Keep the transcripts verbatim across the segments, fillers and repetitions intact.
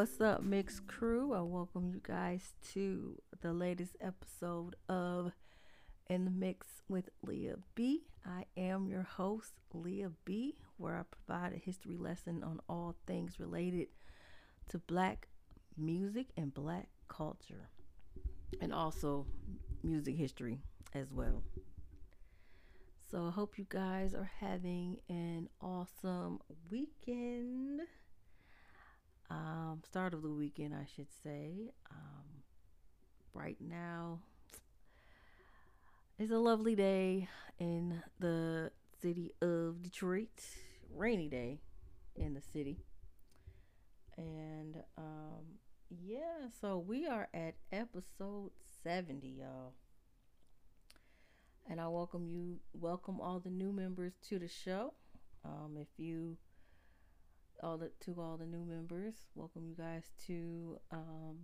What's up, mixed crew? I welcome you guys to the latest episode of In the Mix with Leah B. I am your host, Leah B, where I provide a history lesson on all things related to black music and black culture, and also music history as well. So I hope you guys are having an awesome weekend. Um, start of the weekend, I should say. Um, right now, it's a lovely day in the city of Detroit. Rainy day in the city. And um, yeah, so we are at episode seventy, y'all. And I welcome you, welcome all the new members to the show. Um, if you all the to all the new members, welcome you guys to um,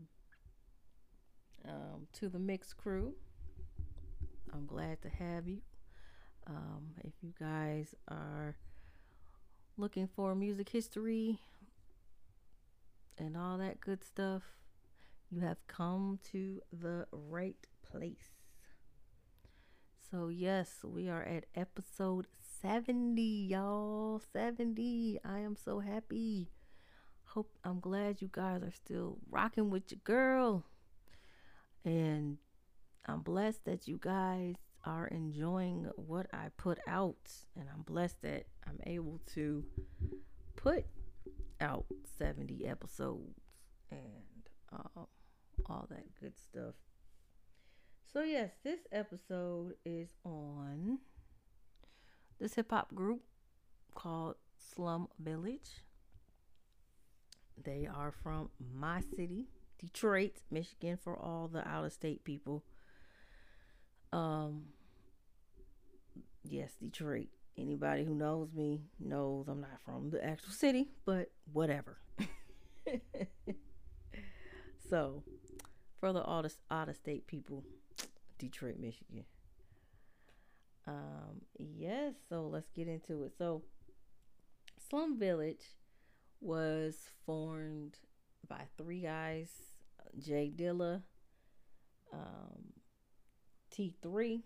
um, to the mixed crew. I'm glad to have you. Um, if you guys are looking for music history and all that good stuff, you have come to the right place. So, yes, we are at episode seventy, y'all. seventy. I am so happy. Hope I'm glad you guys are still rocking with your girl. And I'm blessed that you guys are enjoying what I put out. And I'm blessed that I'm able to put out seventy episodes and uh, all that good stuff. So, yes, this episode is on this hip hop group called Slum Village. They are from my city, Detroit, Michigan, for all the out of state people. Um, yes, Detroit. Anybody who knows me knows I'm not from the actual city, but whatever. So, for the out of, out of state people, Detroit, Michigan. Um, yes, so let's get into it. So, Slum Village was formed by three guys: Jay Dilla, um, T three,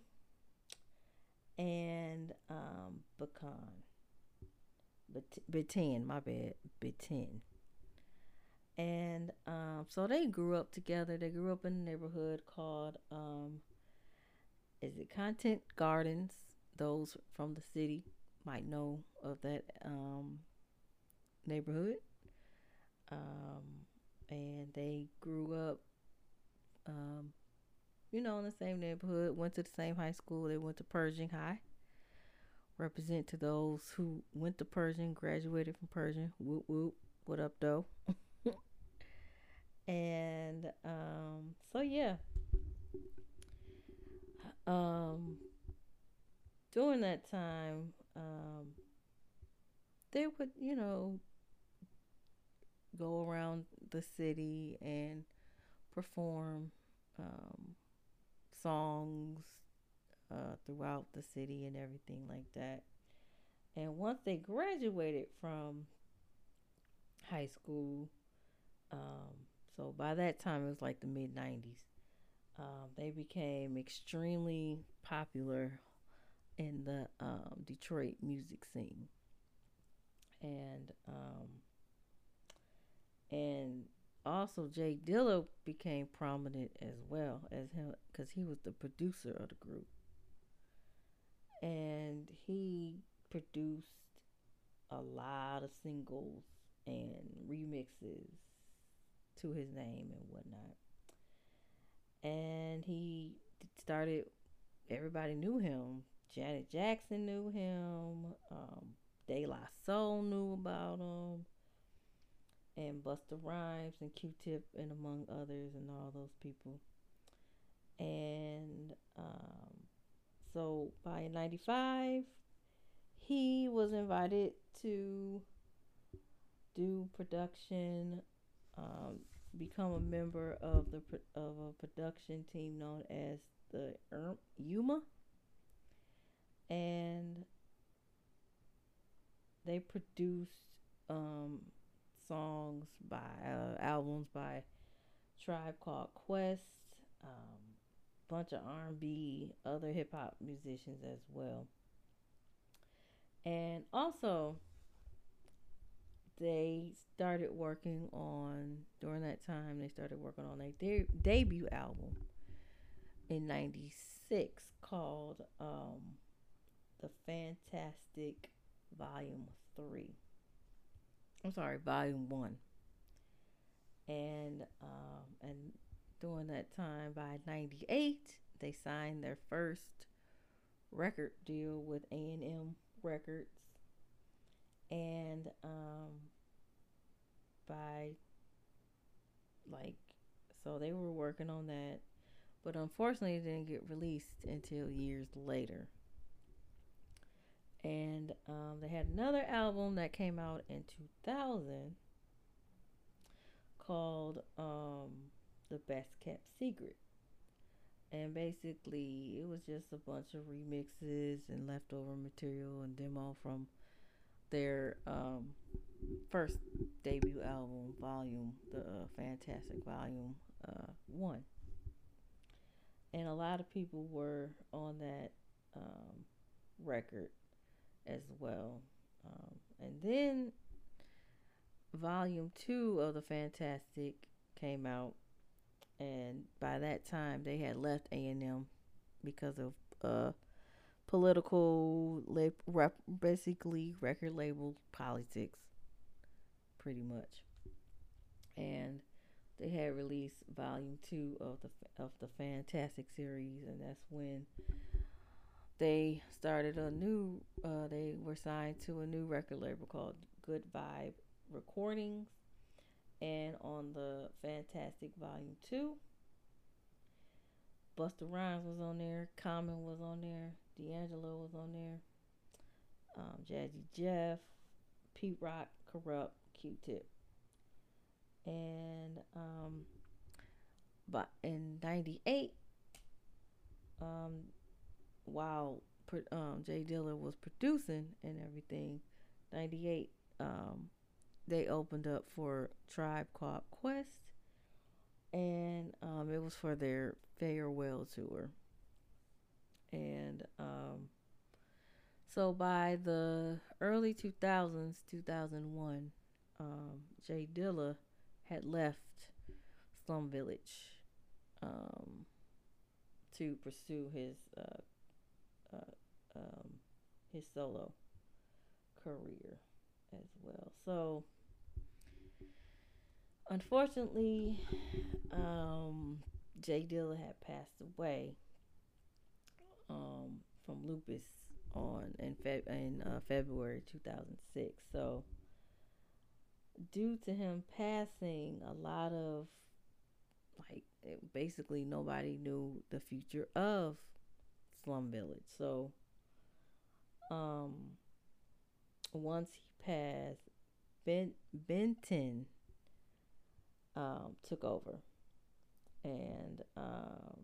and um, Bacan. Batin, my bad, Batin. And um, so they grew up together. They grew up in a neighborhood called, um, is it Content Gardens? Those from the city might know of that um, neighborhood. Um, and they grew up, um, you know, in the same neighborhood, went to the same high school. They went to Pershing High. Represent to those who went to Pershing, graduated from Pershing. Whoop, whoop. What up, though? And um, so, yeah. Um, during that time, um, they would, you know, go around the city and perform um, songs uh, throughout the city and everything like that. And once they graduated from high school, um, so by that time it was like the mid nineties, um, they became extremely popular in the um, Detroit music scene. And um, and also Jay Dilla became prominent as well as him because he was the producer of the group, and he produced a lot of singles and remixes to his name and whatnot. And he started, everybody knew him. Janet Jackson knew him. Um, De La Soul knew about him. And Busta Rhymes and Q-Tip and among others and all those people. And um, so by ninety-five, he was invited to do production, um, become a member of the of a production team known as the Yuma, and they produced um, songs by uh, albums by Tribe Called Quest, um, bunch of R and B, other hip hop musicians as well. And also, they started working on during that time. They started working on a de- debut album in ninety-six called um, "The Fantastic Volume Three." I'm sorry, Volume One. And um, and during that time, by ninety-eight, they signed their first record deal with A and M Records, and um, by like so they were working on that, but unfortunately, it didn't get released until years later. And um, they had another album that came out in two thousand called um, "The Best Kept Secret." And basically, it was just a bunch of remixes and leftover material and demo from their um, first debut album, Volume, the uh, Fantastic Volume uh, One. And a lot of people were on that um, record as well. Um, and then Volume Two of the Fantastic came out, and by that time they had left A and M because of uh, political, lab, rep, basically record label politics, pretty much. And they had released Volume Two of the of the Fantastic series, and that's when they started a new. Uh, they were signed to a new record label called Good Vibe Recordings, and on the Fantastic Volume Two, Busta Rhymes was on there, Common was on there, D'Angelo was on there, um, Jazzy Jeff, Pete Rock, Corrupt, Q-Tip, and um, but in ninety-eight, um, while um, Jay Dilla was producing and everything, ninety-eight, um, they opened up for Tribe Called Quest, and um, it was for their farewell tour. And um, so by the early two thousands, two thousand one, um, Jay Dilla had left Slum Village um, to pursue his uh, uh, um, his solo career as well. So unfortunately, um, Jay Dilla had passed away um, from lupus on in, Fe- in uh, February two thousand six. So due to him passing, a lot of like it, basically nobody knew the future of Slum Village. So um, once he passed, Ben Benton um, took over, and um,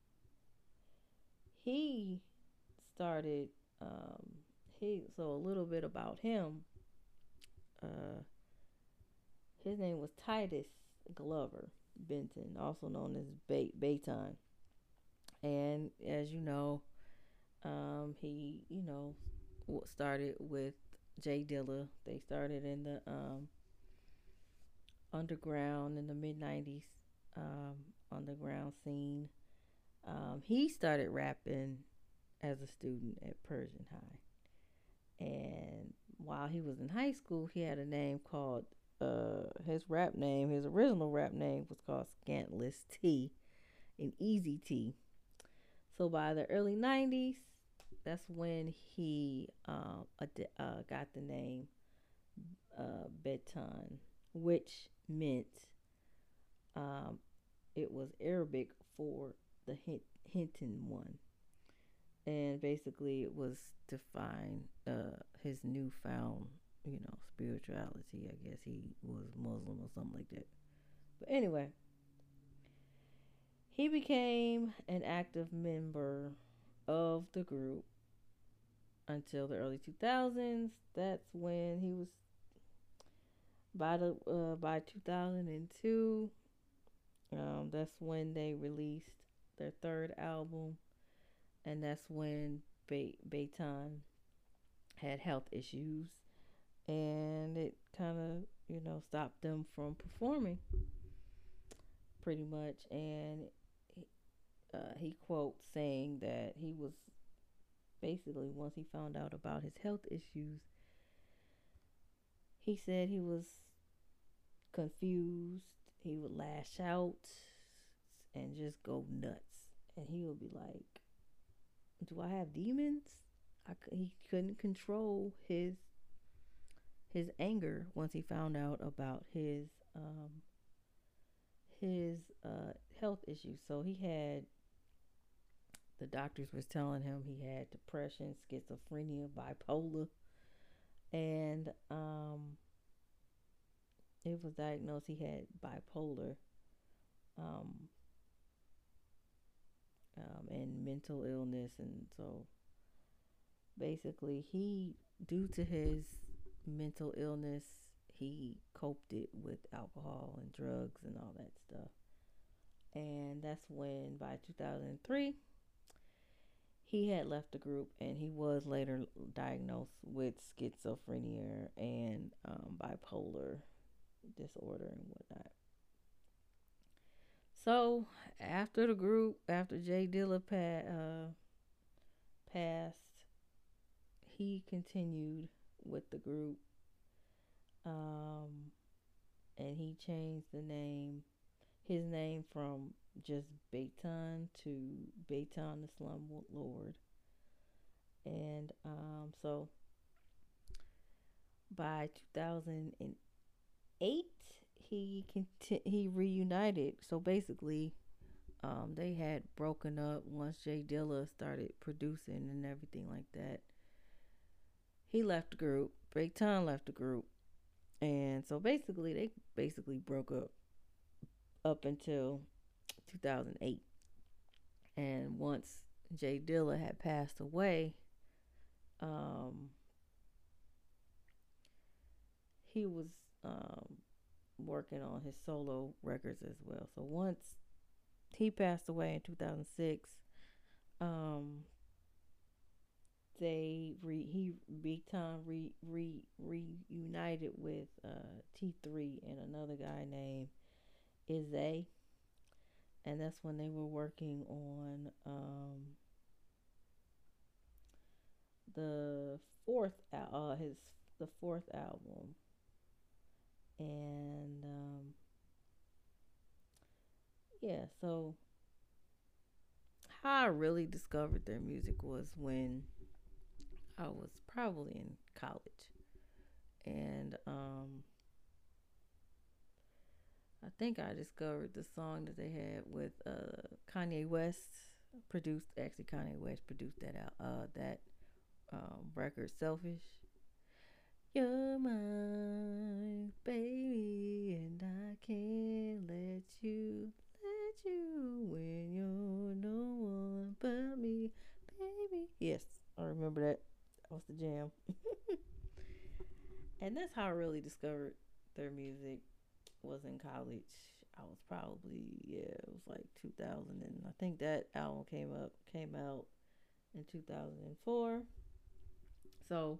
he started um, he so a little bit about him. Uh, his name was Titus Glover Benton, also known as Bay- Bayton. And as you know, um, he you know started with Jay Dilla. They started in the um, underground in the mid nineties, um, underground scene. Um, he started rapping as a student at Persian High, and while he was in high school, he had a name called uh, his rap name. His original rap name was called Scantless T and Easy T. So by the early nineties, that's when he um, ad- uh, got the name uh, Beton, which meant um, it was Arabic for the hint, Hinton one. And basically, it was to find uh, his newfound, you know, spirituality. I guess he was Muslim or something like that. But anyway, he became an active member of the group until the early two thousands. That's when he was By the uh, by two thousand two, um, that's when they released their third album, and that's when Be- Beitan had health issues, and it kind of you know stopped them from performing pretty much. And uh, he quotes saying that he was basically, once he found out about his health issues, he said he was confused. He would lash out and just go nuts. And he would be like, "Do I have demons?" I, he couldn't control his his anger once he found out about his um, his uh, health issues. So he had, the doctors was telling him he had depression, schizophrenia, bipolar, and um, it was diagnosed he had bipolar, um, um, and mental illness. And so basically, he, due to his mental illness, he coped it with alcohol and drugs and all that stuff. And that's when, by two thousand three, he had left the group, and he was later diagnosed with schizophrenia and um, bipolar disorder and whatnot. So after the group, after Jay Dilla pa- uh, passed, he continued with the group, um, and he changed the name, his name from just Beitan to Beitan the Slum Lord. And um, so by two thousand eight, he conti- he reunited. So basically, um, they had broken up once Jay Dilla started producing and everything like that. He left the group. Big Ton left the group, and so basically, they basically broke up up until two thousand eight. And once Jay Dilla had passed away, um, he was um, working on his solo records as well. So once he passed away in two thousand six, um, they re he Big Time re re reunited with uh T three and another guy named Izzy, and that's when they were working on um the fourth uh his the fourth album. And um yeah, so how I really discovered their music was when I was probably in college. And um I think I discovered the song that they had with uh, Kanye West produced. Actually, Kanye West produced that out. Uh, that um, record, "Selfish." You're my baby, and I can't let you, let you when you're no one but me, baby. Yes, I remember that. That was the jam. And that's how I really discovered their music, was in college. I was probably, yeah, it was like two thousand, and I think that album came up came out in two thousand four. So,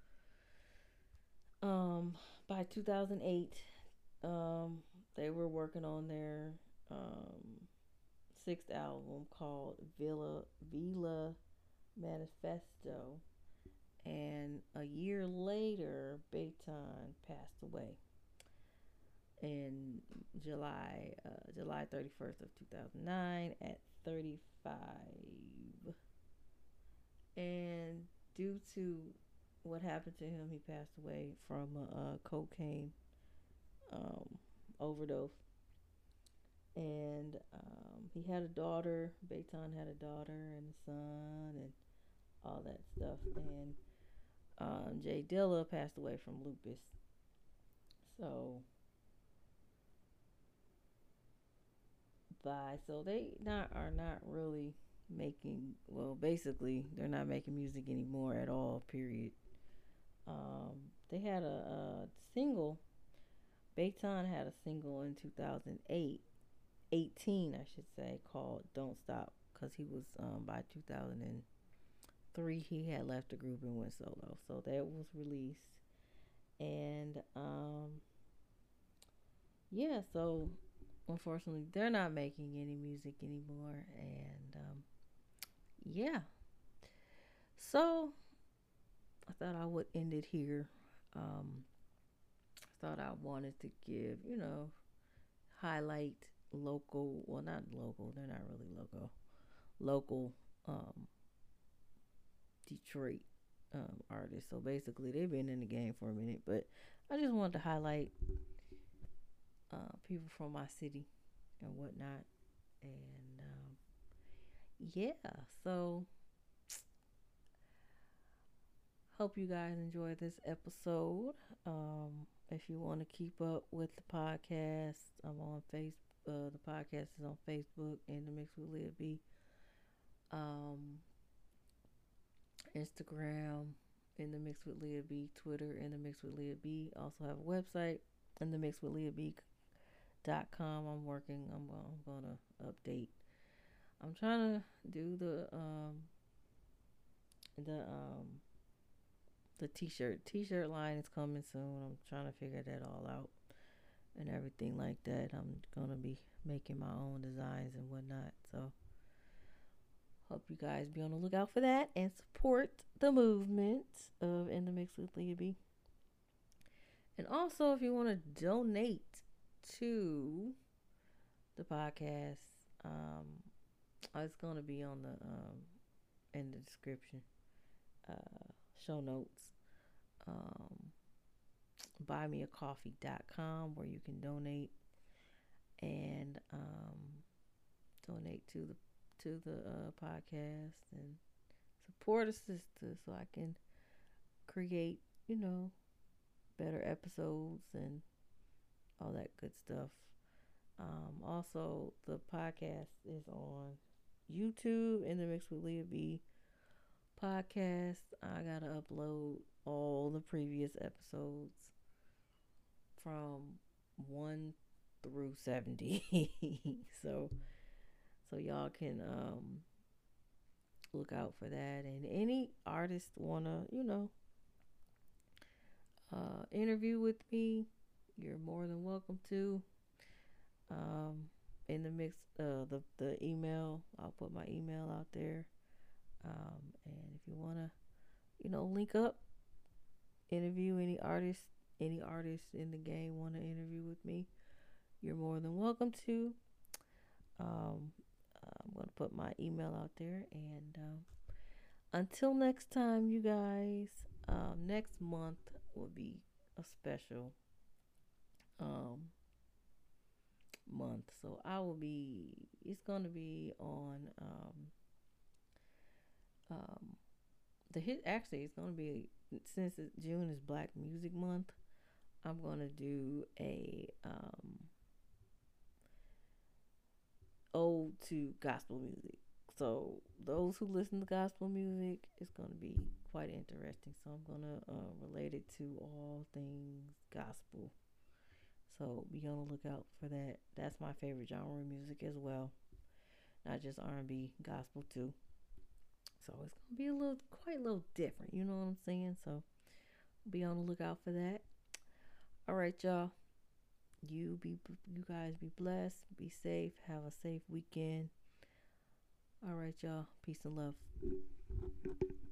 um by two thousand eight, um they were working on their um sixth album called Villa Villa Manifesto, and a year later Beitan passed away in July uh, July thirty-first of two thousand nine at thirty-five. And due to what happened to him, he passed away from a, a cocaine um, overdose. And um, he had a daughter. Beitan had a daughter and a son and all that stuff. And um, Jay Dilla passed away from lupus. So by so they not are not really making, well, basically they're not making music anymore at all, period. Um they had a, a single Bayton had a single in two thousand eight, eighteen, I should say, called "Don't Stop," because he was um, by two thousand three he had left the group and went solo. So that was released, and um, yeah. So unfortunately, they're not making any music anymore, and um, yeah. So I thought I would end it here. Um, I thought I wanted to give, you know, highlight local, well, not local, they're not really local, local um, Detroit um, artists. So basically, they've been in the game for a minute, but I just wanted to highlight uh, people from my city and whatnot. And um, yeah, so hope you guys enjoyed this episode. Um, if you want to keep up with the podcast, I'm on Facebook. Uh, the podcast is on Facebook and the Mix with Leah B. Um, Instagram in the Mix with Leah B. Twitter in the Mix with Leah B. Also have a website in the Mix with Leah B. dot com. I'm working. I'm, I'm gonna update. I'm trying to do the um the um the t-shirt t-shirt line is coming soon. I'm trying to figure that all out and everything like that. I'm gonna be making my own designs and whatnot. So hope you guys be on the lookout for that and support the movement of In the Mix with Leah B. And also, if you want to donate to the podcast, um, it's gonna be on the um in the description, uh, show notes. Um, buy me a coffee dot com where you can donate and um, donate to the to the uh, podcast and support a sister so I can create, you know, better episodes and all that good stuff. Um, also, the podcast is on YouTube in the Mix with Leah B podcast. I gotta upload all the previous episodes from one through seventy. so so y'all can um look out for that. And any artist wanna, you know, uh interview with me, you're more than welcome to. Um in the mix uh the the email, I'll put my email out there. Um and if you wanna, you know, link up, interview any artist, any artist in the game want to interview with me, you're more than welcome to. Um, I'm going to put my email out there. And um, until next time, you guys, um, next month will be a special um, month. So I will be, it's going to be on um, um, the hit. Actually, it's going to be, since June is Black Music Month, I'm going to do a um, ode to gospel music. So those who listen to gospel music, it's going to be quite interesting. So I'm going to uh, relate it to all things gospel. So be on the lookout for that. That's my favorite genre of music as well. Not just R and B, gospel too. So it's going to be a little, quite a little different. You know what I'm saying? So be on the lookout for that. All right, y'all. You be, you guys be blessed, be safe, have a safe weekend. All right, y'all. Peace and love.